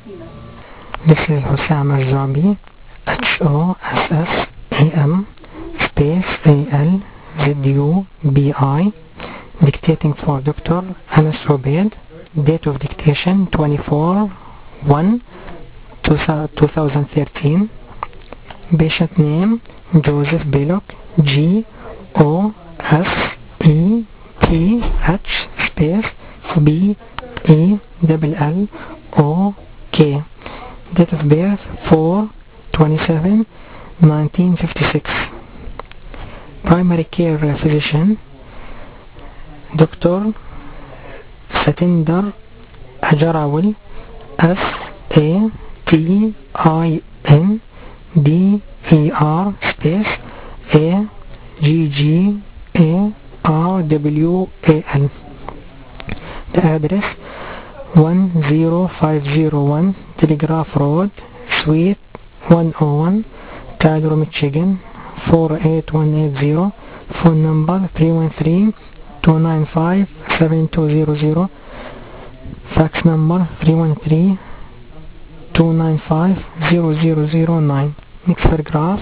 This is Hussam Al-Zabi, Hossam space Alzubi, dictating for Dr. Anas Ubaid. Date of dictation 24/1/2013. Patient name Joseph Belloc, Gosseph space Bellok. Date of birth 4/27/1956. Primary care physician Dr. Satinder Ajarawal, Satindir space Aggarwal. The address 10501 Telegraph Road, Suite 101, Cairo, Michigan 48180. Phone number 313-295-7200. Fax number 313-295-0009. Next paragraph,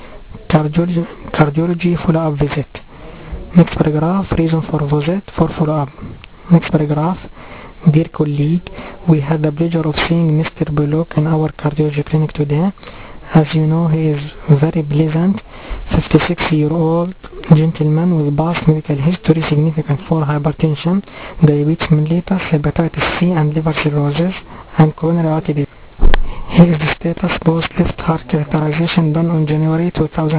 cardiology follow-up visit. Next paragraph, reason for visit for follow-up. Next paragraph, dear colleague, we had the pleasure of seeing Mr. Belloc in our cardiology clinic today. As you know, he is very pleasant, 56-year-old gentleman with past medical history significant for hypertension, diabetes mellitus, hepatitis C and liver cirrhosis, and coronary artery disease. Here is the status post-left heart catheterization done on January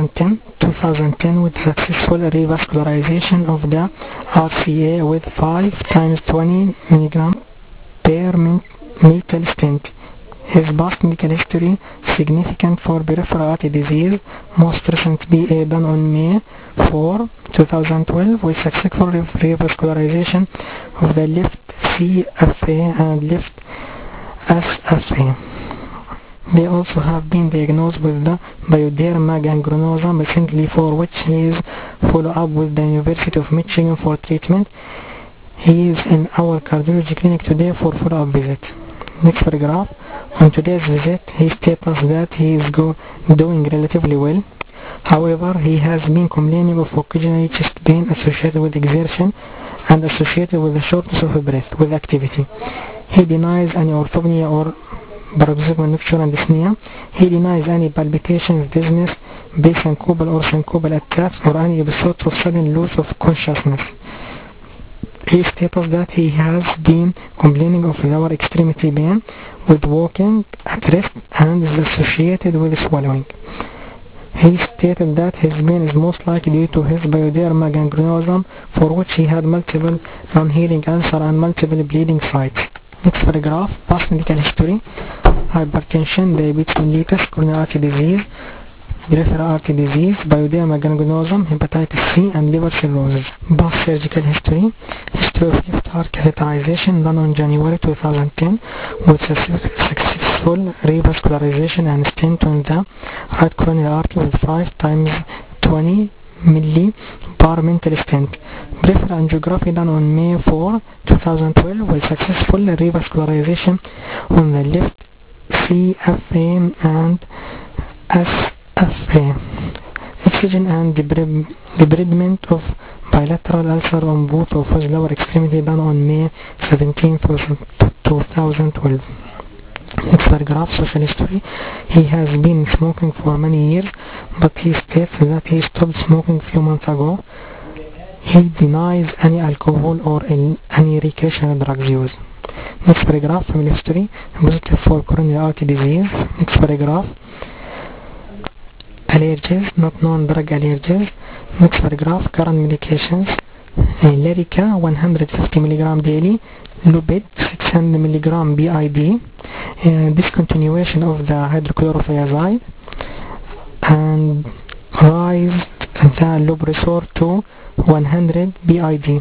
2010 with successful revascularization of the RCA with 5 × 20 mg per metal stent. His past medical history significant for peripheral artery disease, most recent BA done on May 4, 2012 with successful revascularization of the left CFA and left SFA. They also have been diagnosed with the pyoderma gangrenosum recently, for which he is follow up with the University of Michigan for treatment. He is in our cardiology clinic today for follow-up visit. Next paragraph. On today's visit, he states that he is doing relatively well. However, he has been complaining of occasional chest pain associated with exertion and associated with the shortness of breath with activity. He denies any orthopnea or paroxysmal nocturnal dyspnea. He denies any palpitations, dizziness, pre-syncopal or syncopal attacks, or any episodes of sudden loss of consciousness. He states that he has been complaining of lower extremity pain with walking at rest and is associated with swallowing. He stated that his pain is most likely due to his pyoderma gangrenosum, for which he had multiple non-healing ulcer and multiple bleeding sites. Next paragraph, past medical history: hypertension, diabetes mellitus, coronary artery disease, peripheral artery disease, pyoderma gangrenosum, hepatitis C, and liver cirrhosis. Past surgical history: history of left heart catheterization done on January 2010 with successful revascularization and stent on the right coronary artery with 5 × 20 ml per mental stent. Peripheral angiography done on May 4, 2012 with successful revascularization on the left CFA and SFA. Excision and debridement of bilateral ulcer on both of his lower extremity done on May 17, 2012. Next paragraph, social history: he has been smoking for many years, but he states that he stopped smoking a few months ago. He denies any alcohol or any recreational drugs use. Next paragraph, family history: positive for coronary artery disease. Next paragraph, allergies, not known drug allergies. Next paragraph, current medications: Lyrica 150 mg daily, Lupid 600 mg BID, discontinuation of the hydrochlorothiazide, and raised the Lubrisor to 100 BID.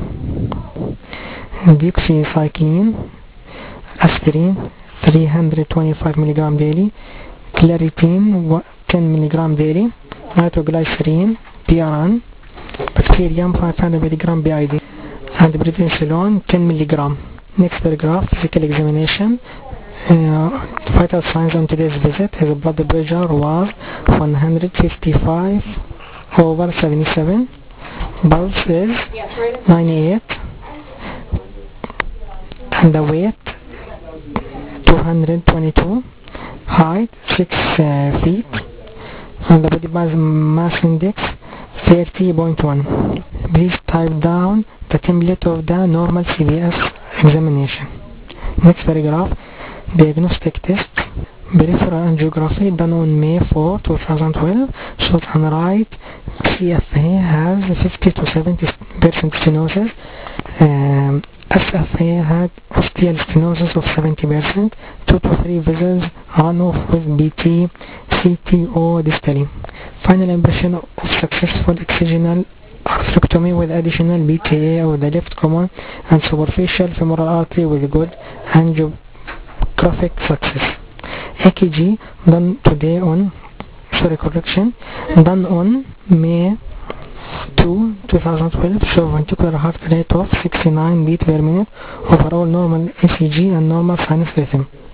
Doxycycline, aspirin 325 mg daily, Claritin 10 mg daily, nitroglycerin, PRN, bacterium 500 mg BID, and prednisolone 10 mg. Next paragraph, physical examination: vital signs on today's visit. His blood pressure was 155/77. Pulse is 98, and the weight 222. Height 6 feet, and the body mass index 30.1. Please type down the template of the normal CVS examination. Next paragraph. Diagnostic tests. Peripheral angiography done on May 4, 2012 shows on right CFA has 50 to 70% stenosis. SFA had ostial stenosis of 70%, 2 to 3 vessels run off with BT, CTO distally. Final impression of successful excisional arthrectomy with additional BTA of the left common and superficial femoral artery with good angiographic success. EKG done today on, done on May 2, 2012 show ventricular heart rate of 69 beats per minute, overall normal ECG and normal sinus rhythm.